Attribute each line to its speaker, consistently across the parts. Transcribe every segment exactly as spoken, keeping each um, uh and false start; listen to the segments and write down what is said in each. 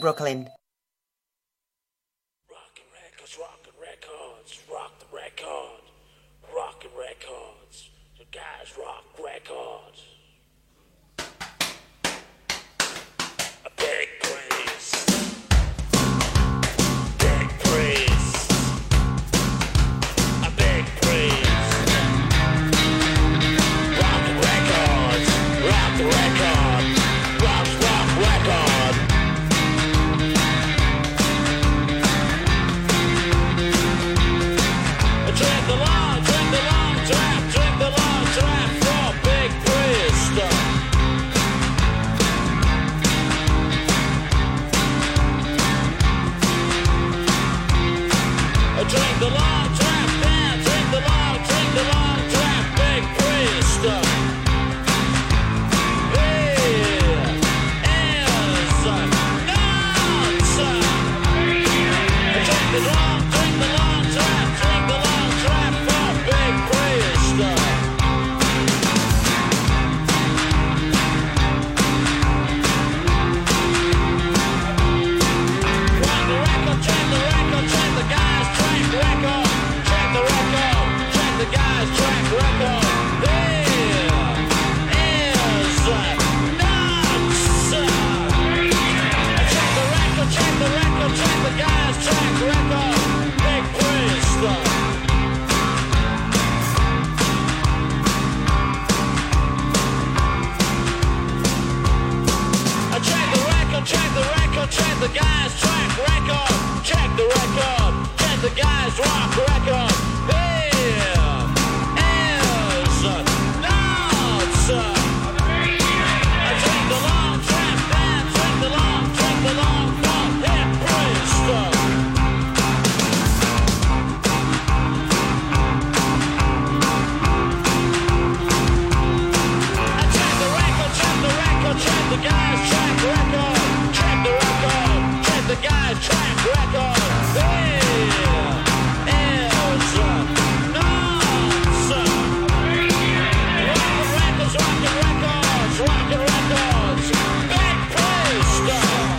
Speaker 1: Brooklyn.
Speaker 2: Rockin' records, rockin' records, rock the record. Rockin' records, the guys rock records. A big praise, big praise, a big praise. Rock the records, rock the record, rock, rock record. Drink the long, drink the long draft, drink the long draft for big priest. Drink the long draft, man, drink the long, drink the long draft, big priest. Yeah, is nuts. Drink the long, drink the long draft, drink the long draft for big priest. Check the record, check the record, check the guys track record. Check the record, check the guys track record. There is nuts. Check the record, check the record, check the guys track record. Big priest. Check the record, check the record, check the guys track record. Check the record, check the guys rock record. There is nuts. Drink the long draft, man, drink the long, drink the long, long hit priest. Check the record, check the record, check the guys track record. Check the record, check the guys track record. There is nuts. Rockin' records, rockin' records, rockin' records. Big priest.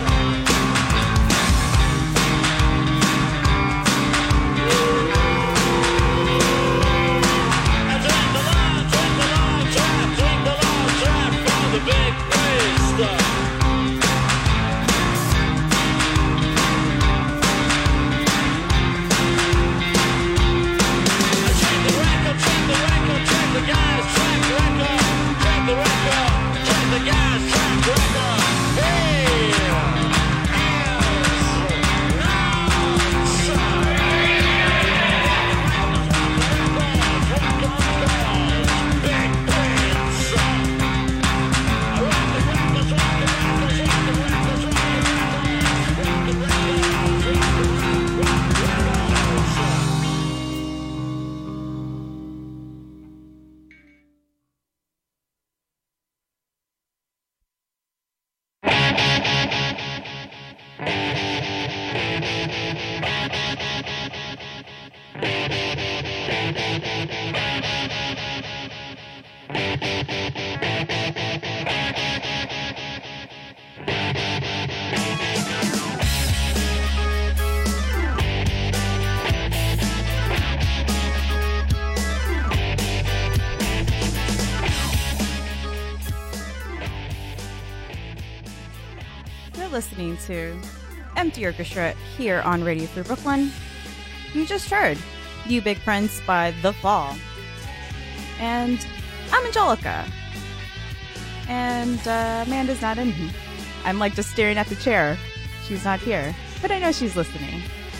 Speaker 2: Drink the long, drink the long draft, drink the long draft for the big priest. Check the record, check the record, check the guys track record. Check the record, check the guys track record. Hey, is nuts. Big prince. Rock the records, rock the records, rock the records, rock the records, rock the records, rock the records, rock the records.
Speaker 3: You're listening to Empty Orchestra here on Radio Free Brooklyn. You just heard You Big Prince by The Fall. And I'm Angelica. And uh, Amanda's not in here. I'm like just staring at the chair. She's not here. But I know she's listening.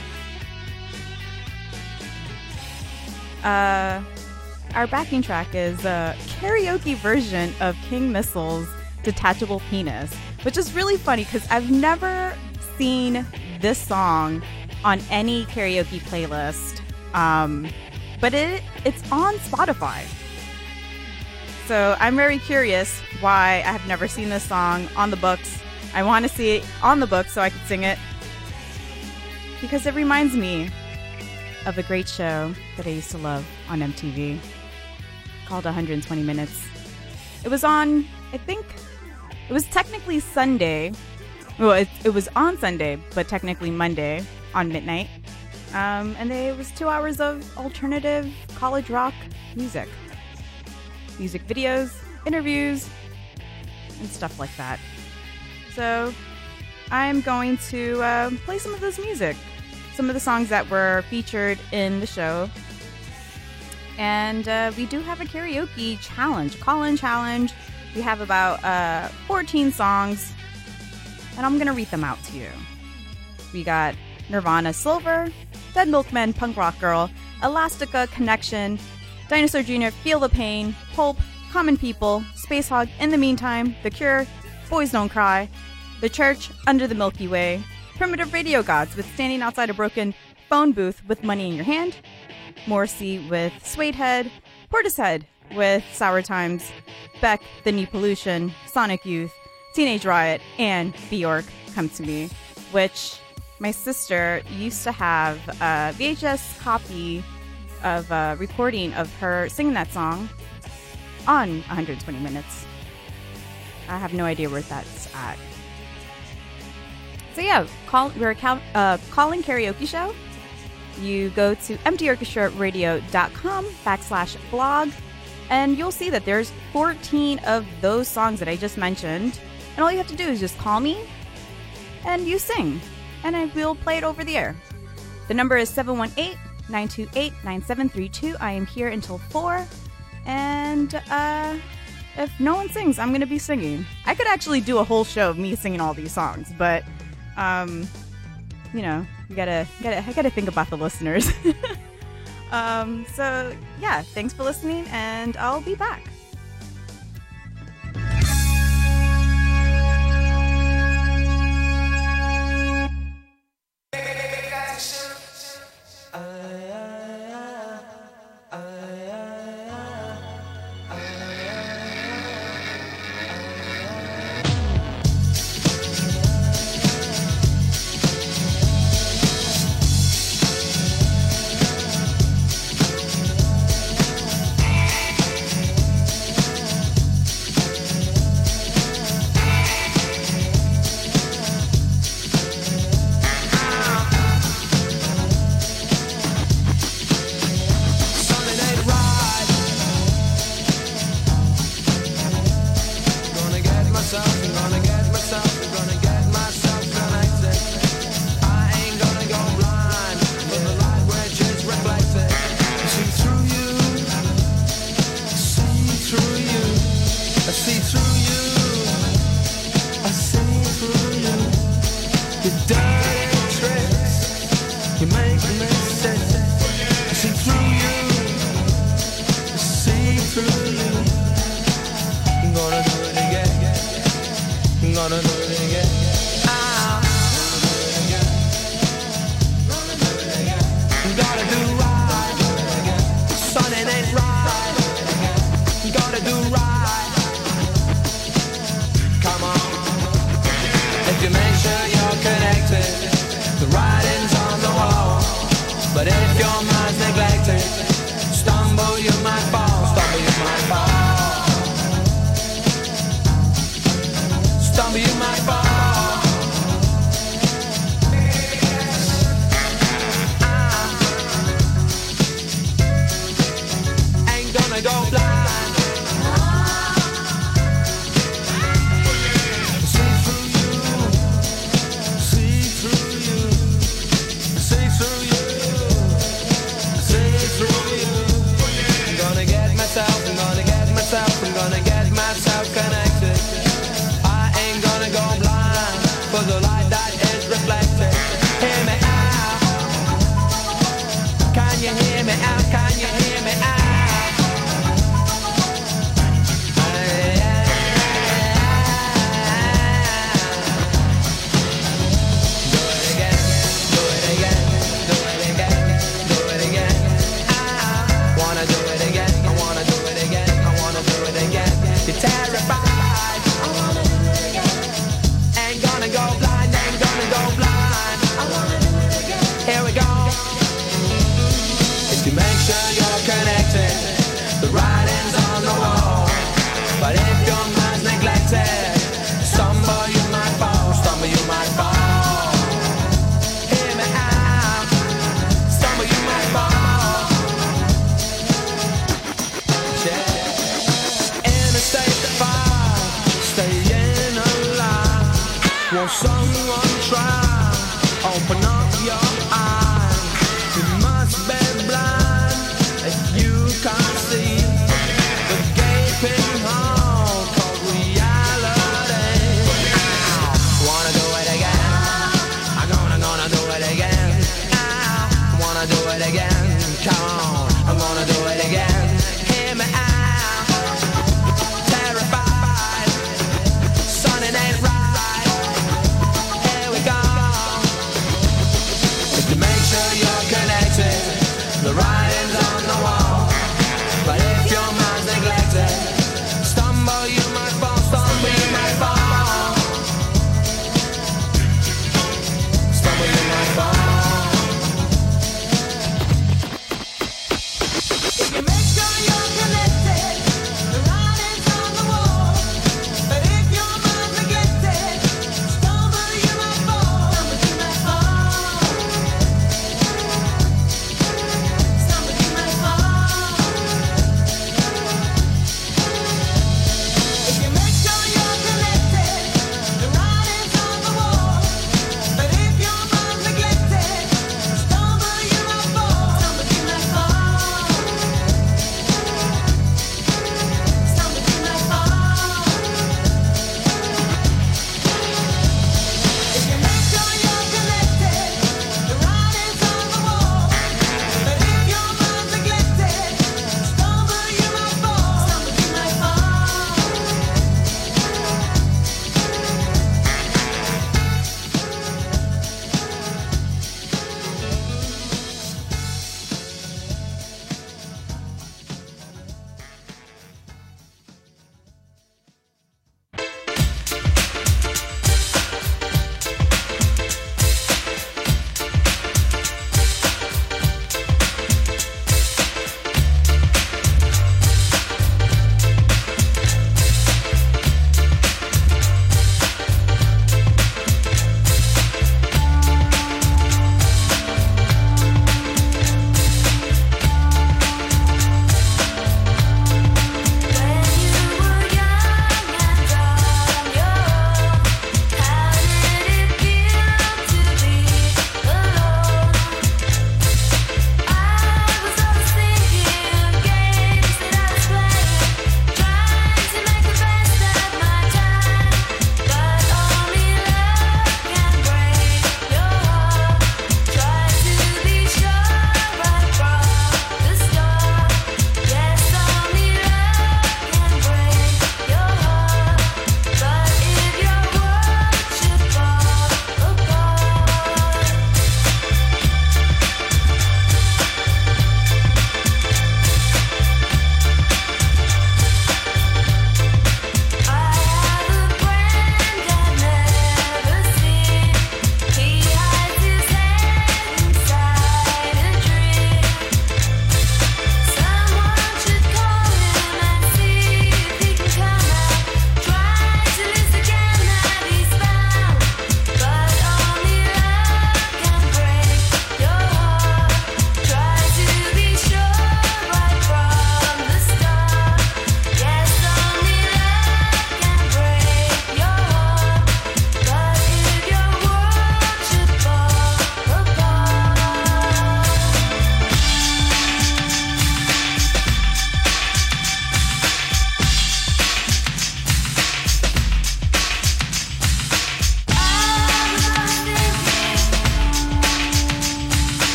Speaker 3: Uh, our backing track is a karaoke version of King Missile's Detachable Penis, which is really funny because I've never seen this song on any karaoke playlist, um, but it it's on Spotify. So I'm very curious why I have never seen this song on the books. I want to see it on the books so I can sing it because it reminds me of a great show that I used to love on M T V called one hundred twenty minutes. It was on, I think, it was technically Sunday, Well, it, it was on Sunday, but technically Monday on midnight. Um, and they, it was two hours of alternative college rock music. Music videos, interviews, and stuff like that. So I'm going to uh, play some of this music. Some of the songs that were featured in the show. And uh, we do have a karaoke challenge, call-in challenge. We have about uh, fourteen songs, and I'm going to read them out to you. We got Nirvana, Silver, Dead Milkmen, Punk Rock Girl, Elastica, Connection, Dinosaur Junior, Feel the Pain, Pulp, Common People, Space Hog, In the Meantime, The Cure, Boys Don't Cry, The Church, Under the Milky Way, Primitive Radio Gods with Standing Outside a Broken Phone Booth with Money in Your Hand, Morrissey with Suede Head, Portishead with Sour Times, Beck, The New Pollution, Sonic Youth, Teenage Riot, and Bjork, Come to Me, which my sister used to have a V H S copy of a recording of her singing that song on one hundred twenty minutes. I have no idea where that's at. So yeah, call, we're a cal, uh, calling karaoke show. You go to empty orchestra radio dot com backslash blog, and you'll see that there's fourteen of those songs that I just mentioned. And all you have to do is just call me, and you sing, and I will play it over the air. The number is seven one eight, nine two eight, nine seven three two. I am here until four, and uh, if no one sings, I'm going to be singing. I could actually do a whole show of me singing all these songs, but, um, you know, you gotta, gotta, I gotta think about the listeners. um, so, yeah, thanks for listening, and I'll be back.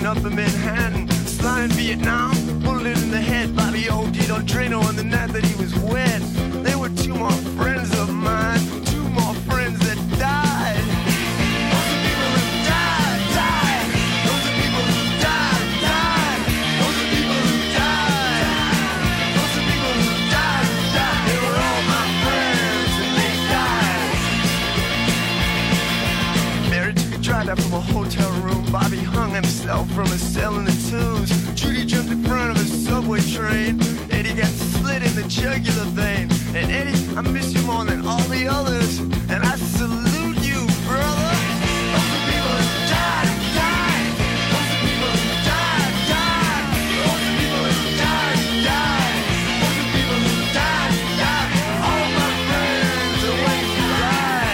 Speaker 1: up in Manhattan. Sly in Vietnam, bullet in the head. Bobby O D'd on Drano on the night that he was wed. They were two more friends of mine, two more friends that died. Those are people who died, died. Those are people who died, died. Those are people who died. Those are people who died, died. They were all my friends and they died. Mary took a drive out from a hotel room. Bobby hung himself from a cell in the twos. Judy jumped in front of a subway train. Eddie got slit in the jugular vein. And Eddie, I miss you more than all the others. And I salute you, brother. Those are people who died, died. Those are people who died, died. Those are people who died, died. Those are people who died, died. All my friends are when you died.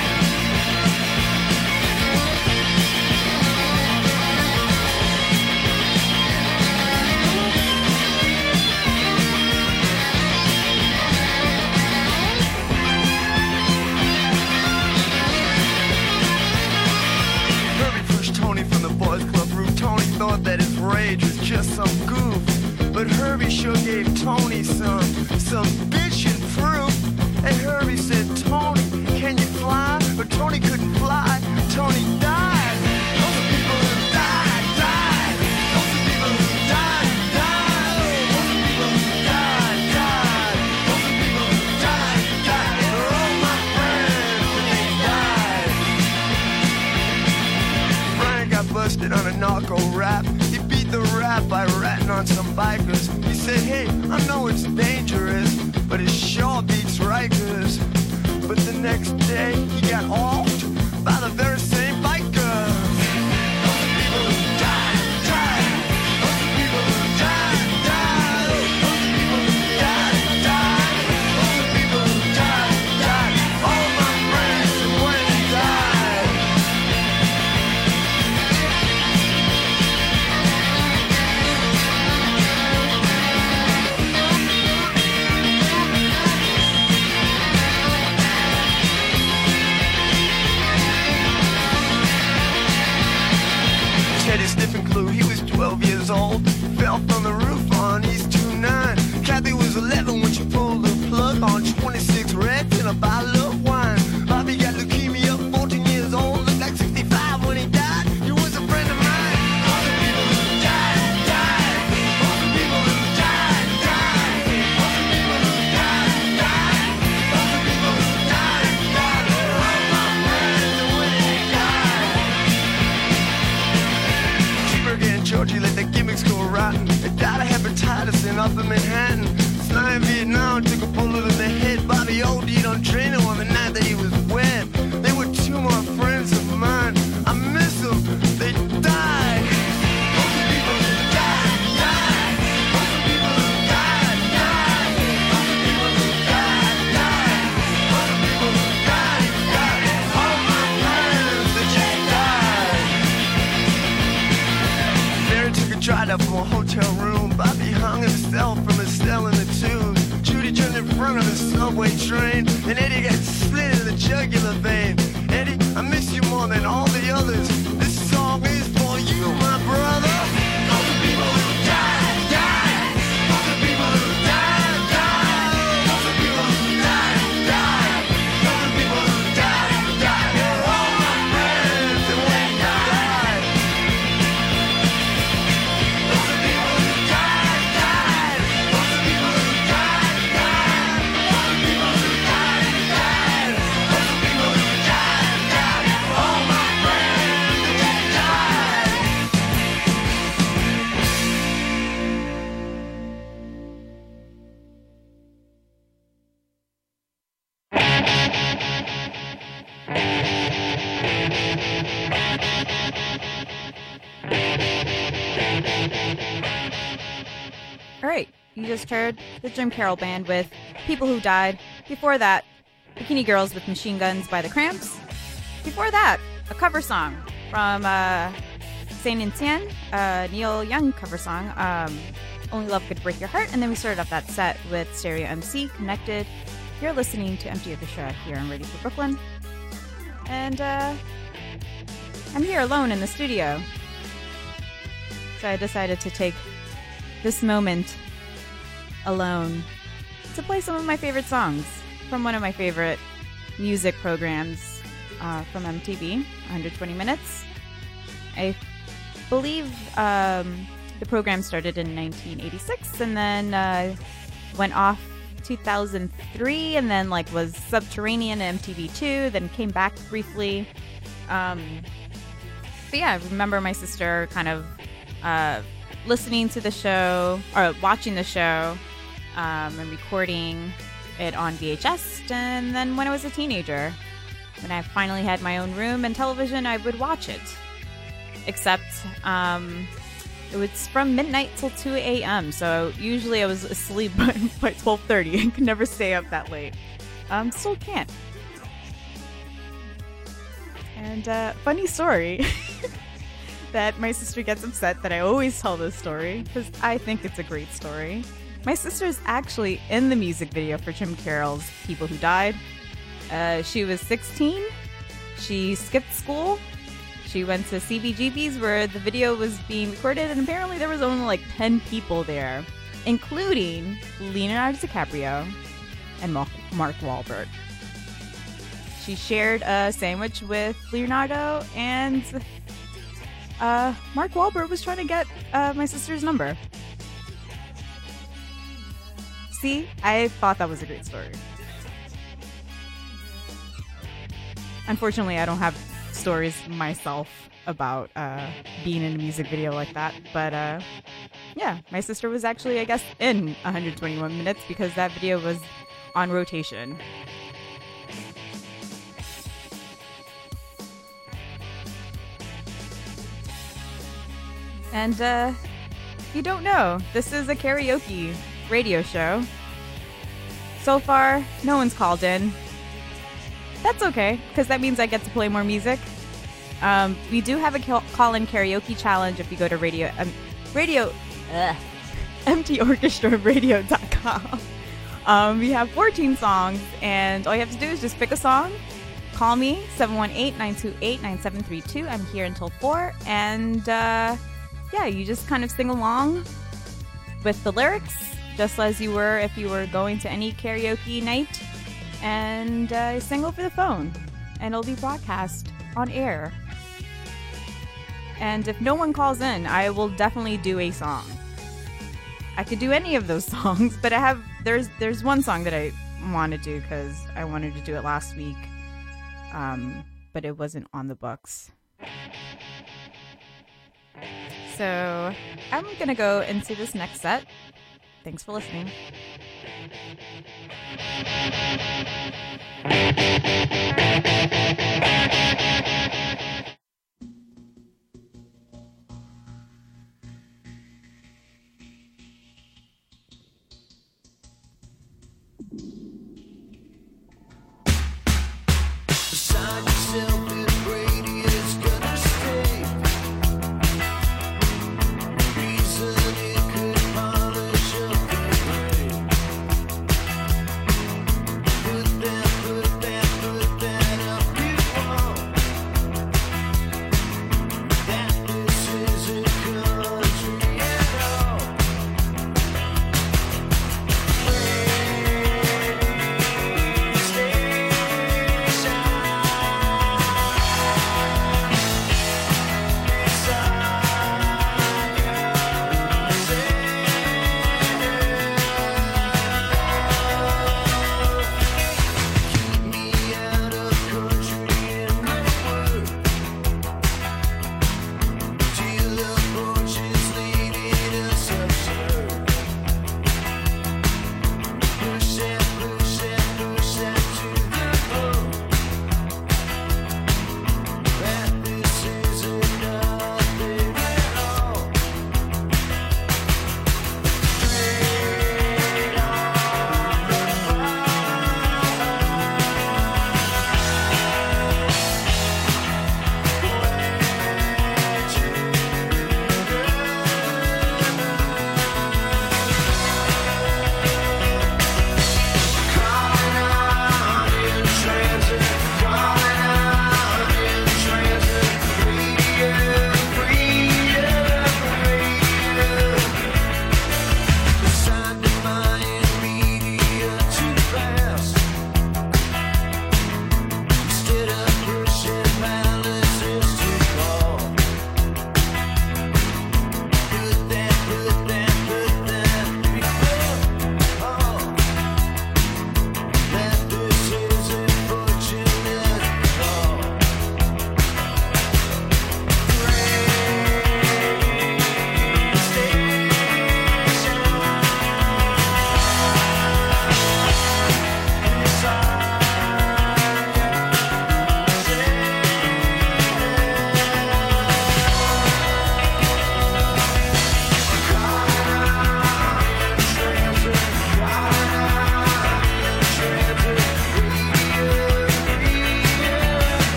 Speaker 1: Tony thought that his rage was just some goof, but Herbie sure gave Tony some, some bitchin' proof. And Herbie said, Tony, can you fly? But Tony couldn't fly. Tony died. Those are people who died, died. Those are people who died, died. Those are people who died, died. Those are people who died, died. They're all my friends and they died. Brian got busted on a narco rap. He beat the rap by ratting on some bikers. He said, hey, I know it's dangerous, but it sure beats Rikers. But the next day, he got offed by the very same bikers. Those are people who died, died. Those are people who died, died. Those are people who died, died. Those are people who died, died. All my friends and when they died. Teddy sniffing glue, he was twelve years old. Fell from the roof on East two nine. Kathy was eleven when she pulled the plug on twenty-six Reds and a bottle of wine. Bobby got leukemia, fourteen years old. Looked like sixty-five when he died. He was a friend of mine. All the people who died, died. All the people who died, died. All the people who died, died. All the people who died, died. They're all my friends and when they died. Cheeseburger and Georgie let the gimmicks go rotten. They died of hepatitis in Upper Manhattan. Sly in Vietnam took a bullet in the head. Bobby O D'd on Drano on the night that he was wed. They were two more friends of mine. I miss them. They died. Those are people who died, died. Those are people who died, died. Those are people who died, died. Those are people who died, died. All my friends that just died. Mary took a drive up from a hotel room. Bobby hung himself from a cell in the tube. Judy jumped in front of the subway train. And Eddie got slit in the jugular vein. Eddie, I miss you more than all the others. This song is for you, my brother. Those are people who died, died. Those are people who died, died. Those are people who died, died. Those are people who died, died. They're all my friends and when they died. Those are people who died, died. Those are people who died, died. Those are people who died, died. Those are people who died, died. All my friends and they died.
Speaker 3: All right, you just heard the Jim Carroll Band with People Who Died. Before that, Bikini Girls with Machine Guns by the Cramps. Before that, a cover song from uh, Saint Etienne, a Neil Young cover song, um, Only Love Could Break Your Heart. And then we started off that set with Stereo M C, Connected. You're listening to Empty Orchestra here on Radio for Brooklyn. And uh, I'm here alone in the studio. So So I decided to take this moment alone to play some of my favorite songs from one of my favorite music programs uh, from M T V, one hundred twenty minutes. I believe um, the program started in nineteen eighty-six and then uh, went off two thousand three and then like was subterranean at M T V two, then came back briefly. Um, but yeah, I remember my sister kind of uh, listening to the show or watching the show um, and recording it on V H S. And then when I was a teenager, when I finally had my own room and television, I would watch it. Except um, it was from midnight till two a.m. So usually I was asleep by, by twelve thirty and could never stay up that late. Um, still can't. And uh, funny story that my sister gets upset that I always tell this story because I think it's a great story. My sister's actually in the music video for Jim Carroll's People Who Died. Uh, she was sixteen. She skipped school. She went to C B G B's where the video was being recorded, and apparently there was only like ten people there, including Leonardo DiCaprio and Mark Wahlberg. She shared a sandwich with Leonardo, and uh, Mark Wahlberg was trying to get uh, my sister's number. See, I thought that was a great story. Unfortunately, I don't have stories myself about uh, being in a music video like that. But uh, yeah, my sister was actually, I guess, in one hundred twenty-one minutes because that video was on rotation. And uh, if you don't know, this is a karaoke radio show. So far, no one's called in. That's okay, because that means I get to play more music. Um, we do have a call-in karaoke challenge if you go to radio, um, radio, ugh, M T orchestra radio dot com. Um, we have fourteen songs, and all you have to do is just pick a song. Call me, seven one eight, nine two eight, nine seven three two. I'm here until four, and uh, yeah, you just kind of sing along with the lyrics, just as you were if you were going to any karaoke night, and uh, sing over the phone, and it'll be broadcast on air. And if no one calls in, I will definitely do a song. I could do any of those songs, but I have there's there's one song that I want to do because I wanted to do it last week, um, but it wasn't on the books. So I'm gonna go into this next set. Thanks for listening.
Speaker 1: Put that, put that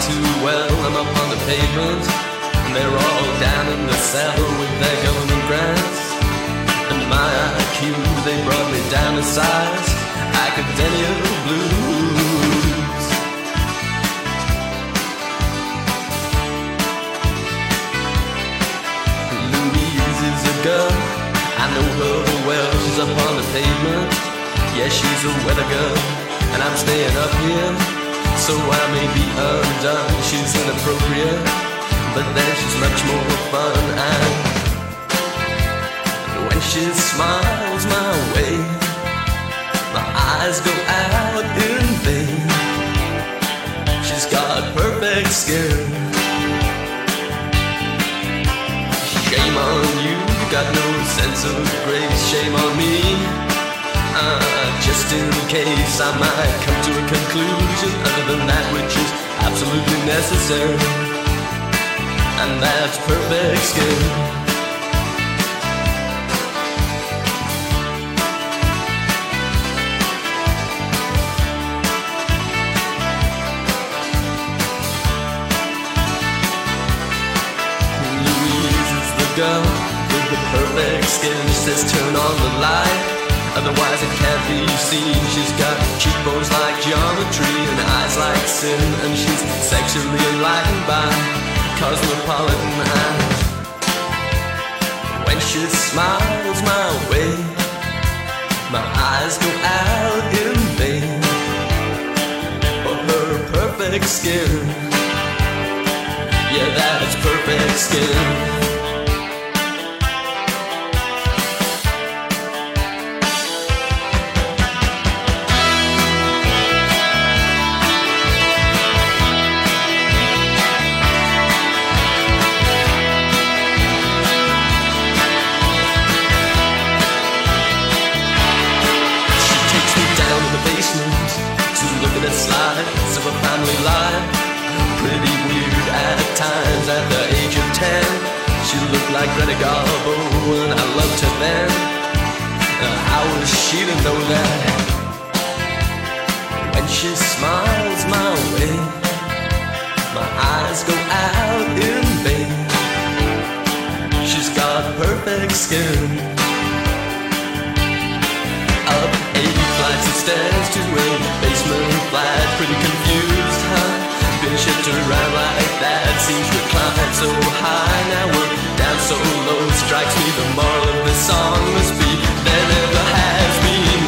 Speaker 4: too well. I'm up on the pavement, and they're all down in the cellar with their government grants. And my I Q, they brought me down to size, academia blues. Louise is a girl, I know her well. She's up on the pavement, yeah, she's a weather girl. And I'm staying up here, so I may be undone. She's inappropriate, but then she's much more fun. And when she smiles my way, my eyes go out in vain. She's got perfect skin. Shame on you, you got no sense of grace. Shame on me, uh, just in case I might come to a conclusion other than that which is absolutely necessary, and that's perfect skin. Girl with the perfect skin, she says turn on the light, otherwise it can't be seen. She's got cheekbones like geometry and eyes like sin, and she's sexually enlightened by cosmopolitan eyes. When she smiles my way, my eyes go out in vain for her perfect skin. Yeah, that's perfect skin. Slides of a family life, pretty weird at times. At the age of ten, she looked like Greta Garbo, and I loved her then. Uh, how was she to know that? When she smiles my way, my eyes go out in vain. She's got perfect skin. Up eight flights of stairs to a basement flat, pretty confused, huh? Been shipped around like that, seems to climb so high. Now we're down so low, strikes me the moral of this song must be there never has been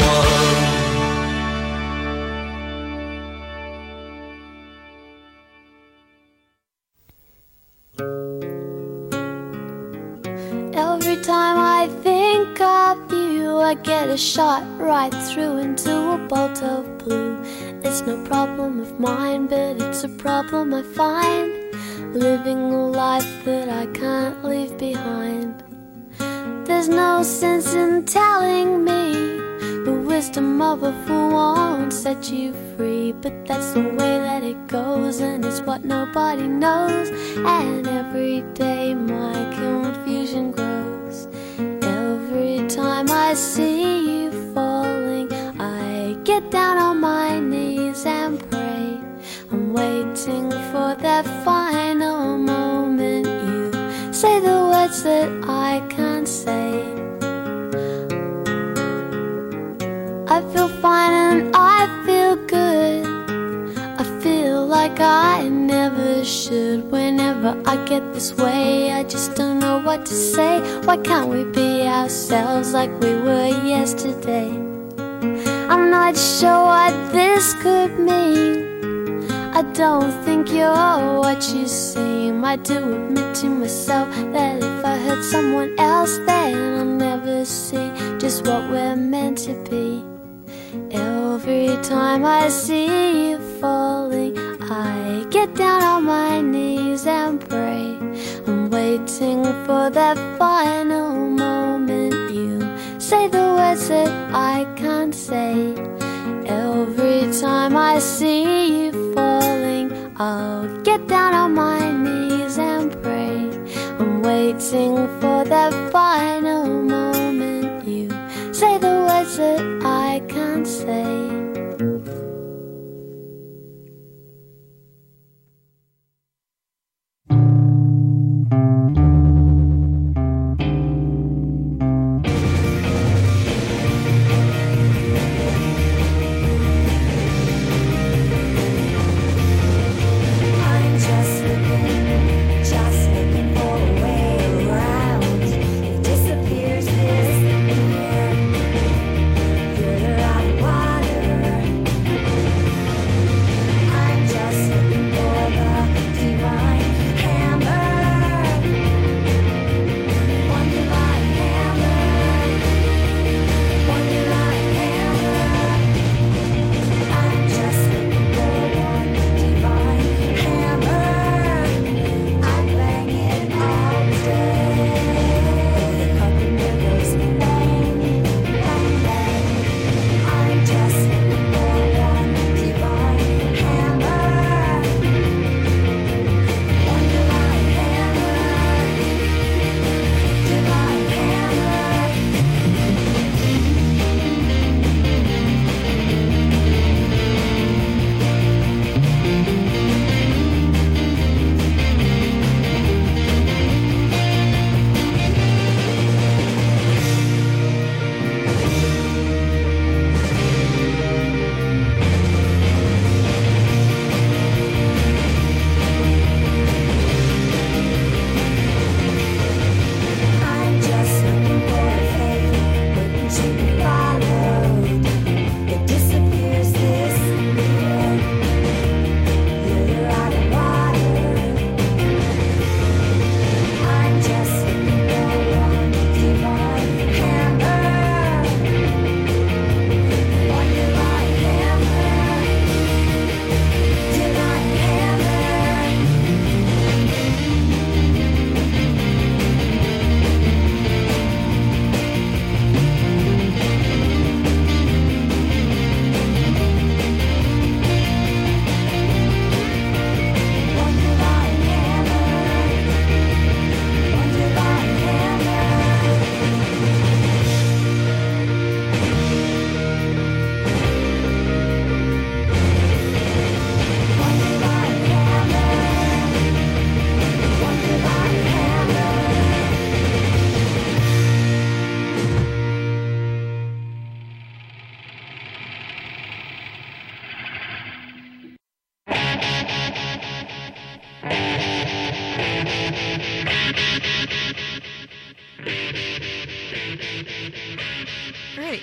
Speaker 5: one. Every time I think of you, I get a shot right through into a bolt of blue. It's no problem of mine, but it's a problem I find, living a life that I can't leave behind. There's no sense in telling me the wisdom of a fool won't set you free, but that's the way that it goes, and it's what nobody knows. And every day my confusion grows. Every time I see you falling, I get down on my knees and pray. I'm waiting for that final moment you say the words that I can't say. I feel fine and I feel good. I feel like I never should. Whenever I get this way, I just don't know what to say. Why can't we be ourselves like we were yesterday? I'm not sure what this could mean. I don't think you're what you seem. I do admit to myself that if I hurt someone else, then I'll never see just what we're meant to be. Every time I see you falling, I get down on my knees and pray. I'm waiting for that final moment you say the words that I can't say. Every time I see you falling, I'll get down on my knees and pray. I'm waiting for that final moment you say the words that I can't say. 'Cause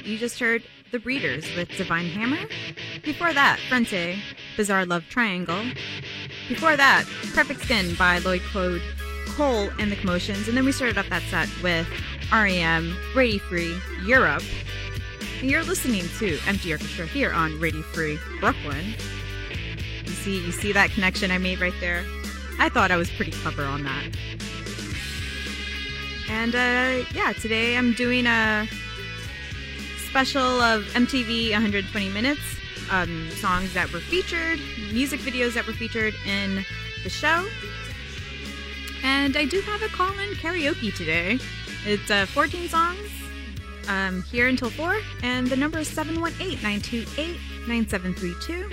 Speaker 3: you just heard The Breeders with Divine Hammer. Before that, Fronte, Bizarre Love Triangle. Before that, Perfect Skin by Lloyd Cole, Cole and the Commotions. And then we started up that set with R E M, Radio Free Europe. And you're listening to Empty Orchestra here on Radio Free Brooklyn. You see, you see that connection I made right there? I thought I was pretty clever on that. And uh, yeah, today I'm doing a special of M T V one hundred twenty minutes, um, songs that were featured, music videos that were featured in the show. And I do have a call-in karaoke today. It's uh, fourteen songs, um, here until four, and the number is seven one eight, nine two eight, nine seven three two.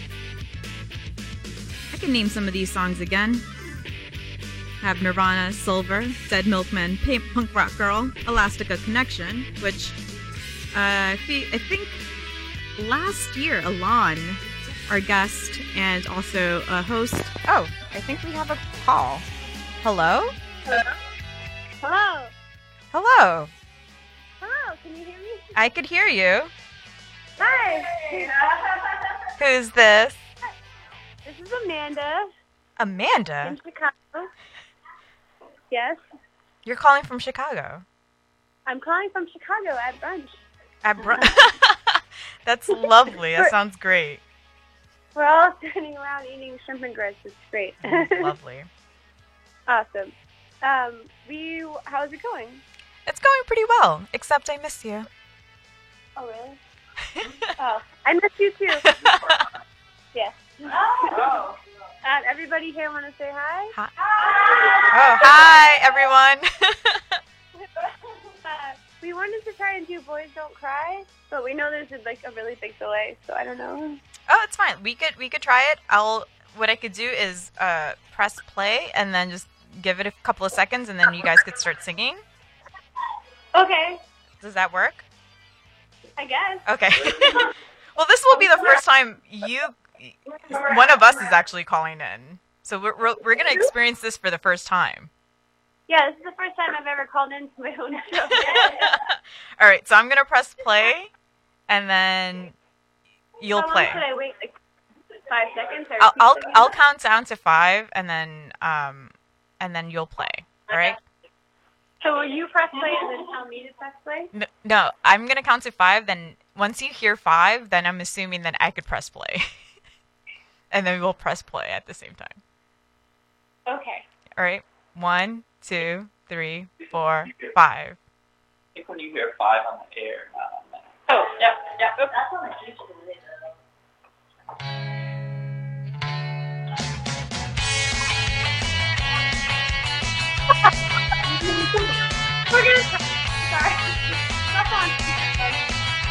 Speaker 3: I can name some of these songs again. Have Nirvana, Silver, Dead Milkmen, Punk Rock Girl, Elastica Connection, which uh, I think last year Alon, our guest and also a host. Oh, I think we have a call. Hello?
Speaker 6: Hello? Hello?
Speaker 3: Hello.
Speaker 6: Hello, can you hear me?
Speaker 3: I could hear you.
Speaker 6: Hi.
Speaker 3: Who's this?
Speaker 6: This is Amanda
Speaker 3: Amanda?
Speaker 6: in Chicago. Yes.
Speaker 3: You're calling from Chicago.
Speaker 6: I'm calling from Chicago at brunch.
Speaker 3: At brunch. That's lovely. That sounds great.
Speaker 6: We're all sitting around eating shrimp and grits. It's great.
Speaker 3: Lovely.
Speaker 6: Awesome. Um, we, how's it going?
Speaker 3: It's going pretty well, except I miss you.
Speaker 6: Oh, really? Oh, I miss you too. Yes. Oh. Um, everybody here want to say hi?
Speaker 3: Hi. Oh, hi, everyone.
Speaker 6: uh, we wanted to try and do Boys Don't Cry, but we know there's a, like a really big delay, so I don't know.
Speaker 3: Oh, it's fine. We could we could try it. I'll. What I could do is uh, press play and then just give it a couple of seconds, and then you guys could start singing.
Speaker 6: Okay.
Speaker 3: Does that work?
Speaker 6: I guess.
Speaker 3: Okay. Well, this will be the first time you, one of us is actually calling in. So we're we're, we're going to experience this for the first time.
Speaker 6: Yeah, this is the first time I've ever called into my own show.
Speaker 3: All right, so I'm going to press play, and then you'll
Speaker 6: How long
Speaker 3: play.
Speaker 6: should I wait? Like five seconds? Or
Speaker 3: I'll
Speaker 6: two
Speaker 3: I'll,
Speaker 6: seconds?
Speaker 3: I'll count down to five, and then um and then you'll play. All right?
Speaker 6: So will you press play and then tell me to press play?
Speaker 3: No, no, I'm going to count to five. Then once you hear five, then I'm assuming that I could press play. And then we'll press play at the same time.
Speaker 6: Okay.
Speaker 3: All right. One, two, three, four, five.
Speaker 7: I think when you hear five on the air, not on that.
Speaker 6: Oh, yep, yep. Oops.
Speaker 7: That's on the YouTube.
Speaker 6: We're gonna try. Sorry. That's on speakerphone.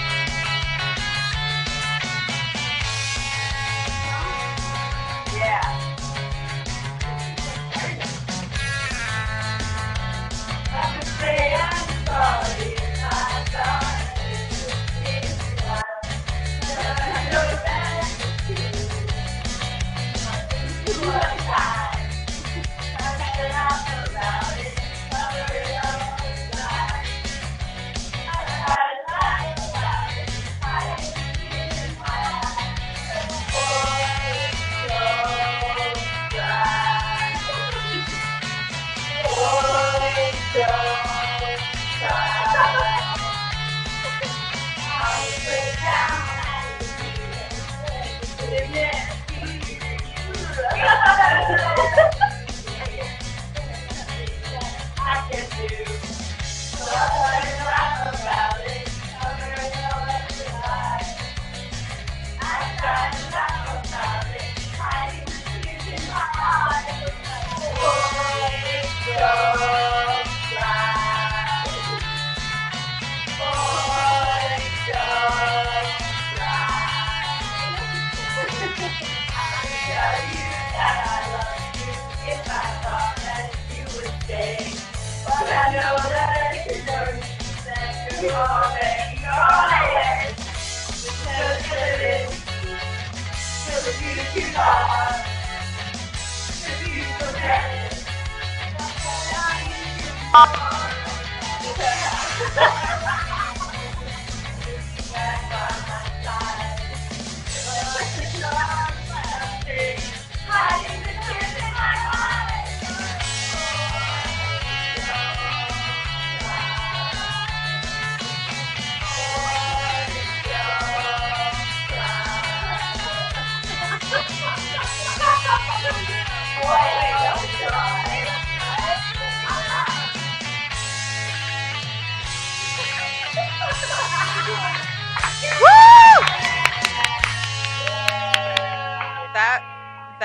Speaker 6: Yeah. I'm say I'm sorry, I thought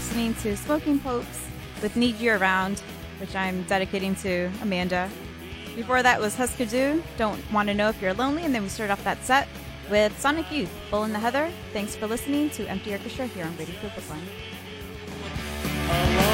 Speaker 3: listening to Smoking Popes with Need You Around, which I'm dedicating to Amanda. Before that was Husker Du, Don't Want to Know If You're Lonely, and then we started off that set with Sonic Youth, Bull in the Heather. Thanks for listening to Empty Orchestra here on Radio Free Brooklyn.